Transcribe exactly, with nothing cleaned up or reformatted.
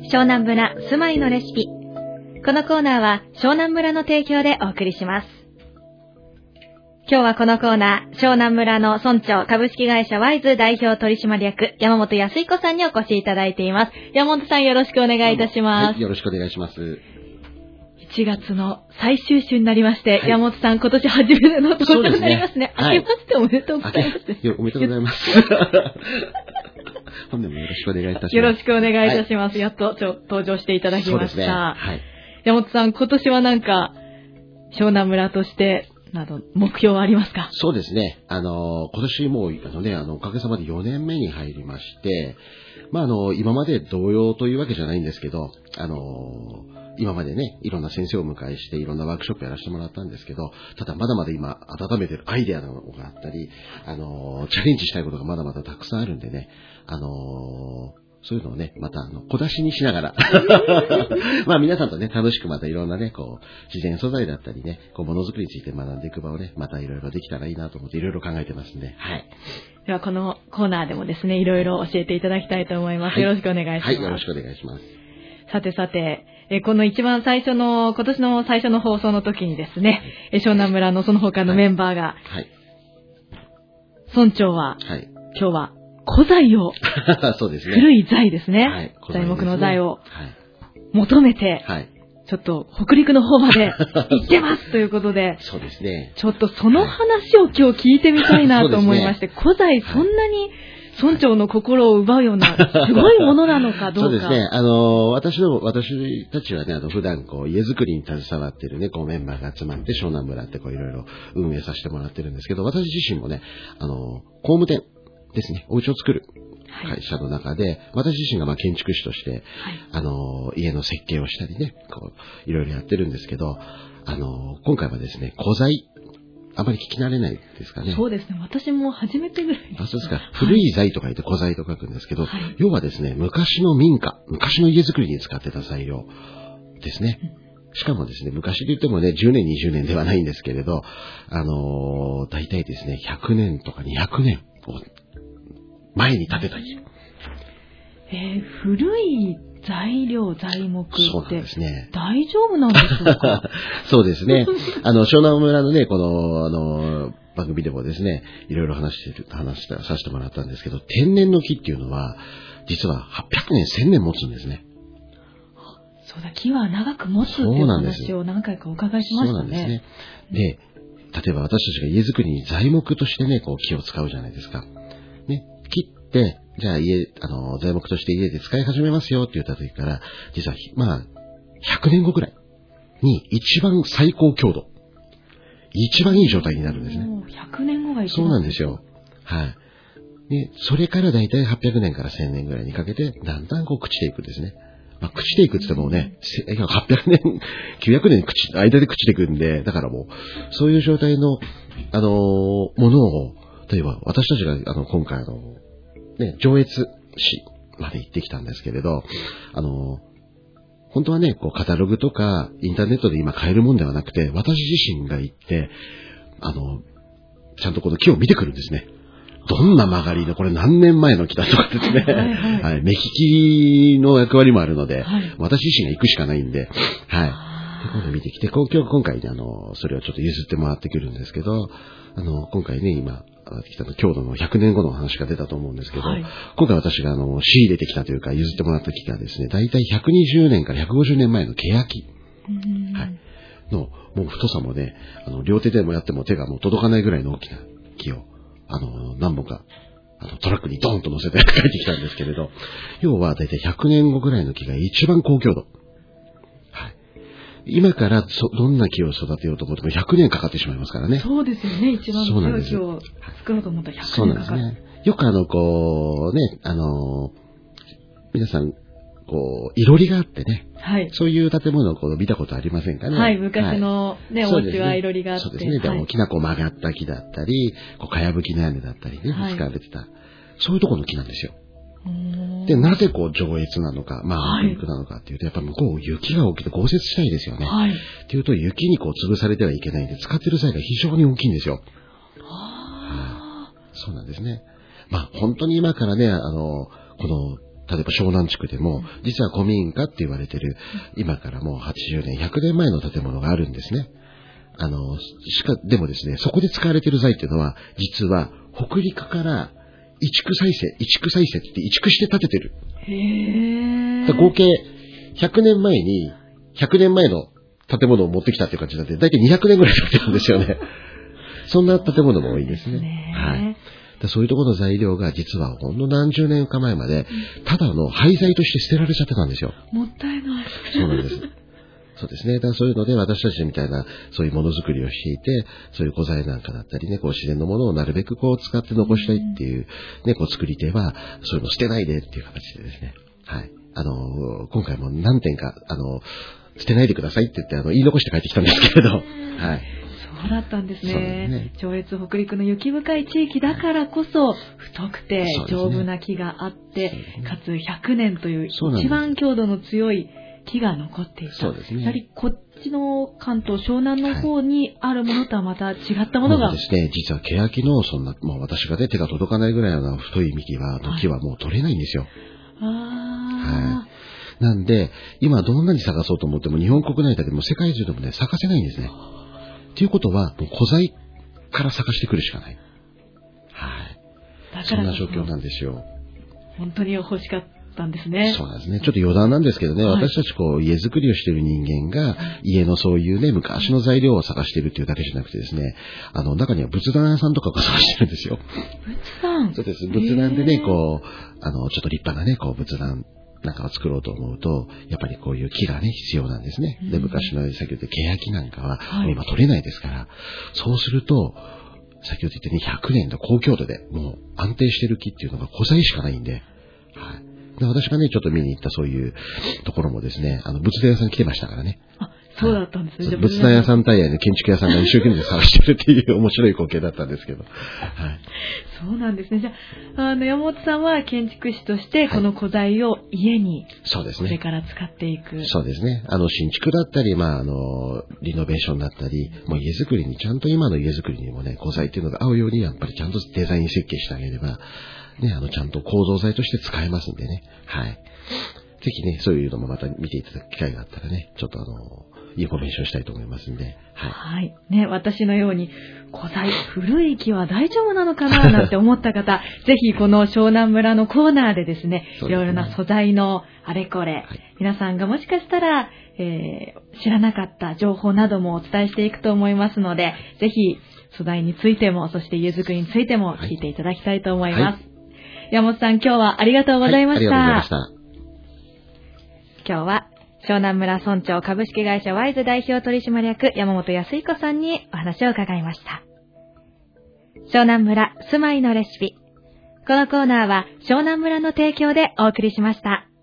湘南村住まいのレシピ。このコーナーは湘南村の提供でお送りします。今日はこのコーナー、湘南村の村長株式会社ワイズ代表取締役山本康彦さんにお越しいただいています。山本さん、よろしくお願いいたします。 はい、よろしくお願いします。 いちがつの最終週になりまして、はい、山本さん、今年初めての登場になりますね。明けましておめでとうございます。 おめでとうございます。本年もよろしくお願いいたします。 よろしくお願いいたします。はい、やっとちょ登場していただきました。そうですね。はい。山本さん、今年はなんか湘南村としてなど目標はありますか？ そうですね。あの今年もうあのねあのおかげさまでよねんめに入りまして、まああの今まで同様というわけじゃないんですけど、あの今までねいろんな先生をお迎えしていろんなワークショップやらせてもらったんですけど、ただまだまだ今温めてるアイデアなのがあったり、あのチャレンジしたいことがまだまだたくさんあるんでね、あのそういうのをね、またあの小出しにしながらまあ皆さんとね楽しくまたいろんなねこう自然素材だったりね、こうものづくりについて学んでいく場をね、またいろいろできたらいいなと思っていろいろ考えてますんで、はい。 ではこのコーナーでもですね、いろいろ教えていただきたいと思います。はい、よろしくお願いします。 はい、よろしくお願いします。 さてさて、えこの一番最初の今年の最初の放送の時にですね、はい、湘南村のその他のメンバーが、はい、村長は、はい、今日は古材をそうですね、 古い材ですね、 はい、 材木の材を求めて、はい、ちょっと北陸の方まで行ってますということで、 そうですね、 ちょっとその話を今日聞いてみたいなと思いまして、ね、古材そんなに村長の心を奪うようなすごいものなのかどうか。 そうですね。あの、私の、私たちはね、あの、普段こう、家づくりに携わっているね、こう、メンバーが集まって、湘南村ってこう、いろいろ運営させてもらってるんですけど、私自身もね、あの、工務店ですね、お家を作る会社の中で、はい、私自身がまあ建築士として、はい、あの、家の設計をしたりね、こう、いろいろやってるんですけど、あの、今回はですね、古材、あまり聞き慣れないですかね。 そうですね。私も初めてぐらいです。 あ、そうですか。古い材と書いて古材と書くんですけど、はい、要はですね、昔の民家、昔の家づくりに使ってた材料ですね。うん、しかもですね、昔で言ってもね、じゅうねん、にじゅうねんではないんですけれど、あのー、大体ですね、ひゃくねんとかにひゃくねんを前に建てた家。 えー、古い材料、材木ってそうなんですね。 大丈夫なんでしょうか？ そうですね。あの、湘南村のね、この、あの、番組でもですね、いろいろ話してる、話した、させてもらったんですけど、天然の木っていうのは、実ははっぴゃくねん、せんねん持つんですね。 そうだ、木は長く持つっていう話を何回かお伺いしましたね。そうなんですね。 で、例えば私たちが家づくりに材木としてね、こう木を使うじゃないですか。ね、木って、じゃあ家、あの、材木として家で使い始めますよって言った時から、実は、まあ、ひゃくねんごくらいに一番最高強度、一番いい状態になるんですね。 ひゃくねんごが一番。 そうなんですよ。はい。で、それからだいたいはっぴゃくねんからせんねんぐらいにかけて、だんだんこう朽ちていくんですね。まあ、朽ちていくって言ってもね、はっぴゃくねん、きゅうひゃくねん朽ち、間で朽ちていくんで、だからもう、そういう状態の、あのー、ものを、例えば私たちが、あの、今回あの、ね、上越市まで行ってきたんですけれど、あの、本当はね、こう、カタログとか、インターネットで今買えるもんではなくて、私自身が行って、あの、ちゃんとこの木を見てくるんですね。どんな曲がりの、これ何年前の木だとかですね。はい、はいはい、目利きの役割もあるので、はい、私自身が行くしかないんで、はい。こういうの見てきて、今日、今回ね、あの、それをちょっと譲ってもらってくるんですけど、あの、今回ね、今、来た郷土のひゃくねんごの話が出たと思うんですけど、はい、今回私があの仕入れてきたというか譲ってもらった木がですね、だいたいひゃくにじゅうねんからひゃくごじゅうねんまえのケヤキ、はい、のもう太さもね、あの両手でもやっても手がもう届かないぐらいの大きな木をあの何本かあのトラックにドーンと乗せて帰ってきたんですけれど、要はだいたいひゃくねんごぐらいの木が一番高強度。今からそどんな木を育てようと思ってもひゃくねんかかってしまいますからね。 そうですよね。一番強い木を作ろうと思ったらひゃくねんかかる。そうなんですね。 よくあの、こう、ね、あの、皆さん、こう、いろりがあってね。はい。そういう建物をこう見たことありませんかね。 はい。昔のね、はい、お家はいろりがあって。 そうですね。でも大きなこう曲がった木だったり、こう、かやぶきの屋根だったりね、はい、使われてた。そういうところの木なんですよ。で、なぜこう上越なのか、まあ北陸なのかっていうと、やっぱ向こう雪が起きて豪雪地帯ですよね。はい。っていうと雪にこう潰されてはいけないんで、使ってる際が非常に大きいんですよ。はあ、そうなんですね。まあ本当に今からね、あの、この例えば湘南地区でも、実は古民家って言われてる、今からもうはちじゅうねん、ひゃくねんまえの建物があるんですね。あの、しか、でもですね、そこで使われている材っていうのは、実は北陸から移築再生、移築再生って移築して建ててる。 へー。 合計ひゃくねんまえに、ひゃくねんまえの建物を持ってきたっていう感じなんで、だいたいにひゃくねんぐらい経ってるんですよね。そんな建物も多いんですね。 そうですね。 はい。そういうところの材料が実はほんの何十年か前まで、ただの廃材として捨てられちゃってたんですよ。 もったいない。 そうなんです。そうですね。だからそういうので私たちみたいなそういうものづくりをしていて、そういう古材なんかだったりね、こう自然のものをなるべくこう使って残したいっていう、ね、こう作り手は、そういうの捨てないでっていう形でですね。はい。あの、今回も何点か、あの、捨てないでくださいって言って、あの、言い残して帰ってきたんですけれど、はい。 そうだったんですね。 そうですね。 上越北陸の雪深い地域だからこそ、太くて丈夫な木があって、ね、かつひゃくねんという一番強度の強い木が残っていた。 そうですね。 やはりこっちの関東、湘南の方にあるものとはまた違ったものが。 そうですね。実は欅のそんな、もう私がね、手が届かないぐらいの太い幹は、木はもう取れないんですよ。 ああ。 はい。なんで、今どんなに探そうと思っても日本国内だけでも世界中でもね、探せないんですね。ということは、もう古材から探してくるしかない。はい。だからそんな状況なんですよ。 本当に欲しかったんですね。 そうなんですね。ちょっと余談なんですけどね、はい、私たちこう家づくりをしている人間が、家のそういうね、昔の材料を探しているっていうだけじゃなくてですね、あの、中には仏壇屋さんとかが探してるんですよ。 仏壇？ そうです。仏壇でね、こう、あの、ちょっと立派なね、こう仏壇なんかを作ろうと思うと、やっぱりこういう木がね、必要なんですね。で、昔の先ほど言った欅なんかは、もう今取れないですから、はい、そうすると、先ほど言ったようにひゃくねんの高強度で、もう安定してる木っていうのが古材しかないんで、はい。で私がね、ちょっと見に行ったそういうところもですね、あの、仏壇屋さん来てましたからね。 あ、そうだったんですね。 仏壇屋さん対愛の建築屋さんが一生懸命探してるっていう面白い光景だったんですけど。はい。 そうなんですね。じゃあ、あの、山本さんは建築士としてこの古材を家に、 そうですね。 これから使っていく。 そうですね。あの、新築だったり、まあ、あの、リノベーションだったり、もう家づくりに、ちゃんと今の家づくりにもね、古材っていうのが合うように、やっぱりちゃんとデザイン設計してあげれば、ね、あの、ちゃんと構造材として使えますんでね。はい。ぜひね、そういうのもまた見ていただく機会があったらね、ちょっとあの、インフォメーションしたいと思いますんで。はい。 はい。ね、私のように、古材、古い木は大丈夫なのかななんて思った方、ぜひこの湘南村のコーナーでですね、いろいろな素材のあれこれ、はい、皆さんがもしかしたら、えー、知らなかった情報などもお伝えしていくと思いますので、ぜひ素材についても、そして家づくりについても聞いていただきたいと思います。はい、山本さん、今日はありがとうございました。 はい、ありがとうございました。 今日は、湘南村村長株式会社ワイズ代表取締役山本康彦さんにお話を伺いました。湘南村住まいのレシピ。このコーナーは湘南村の提供でお送りしました。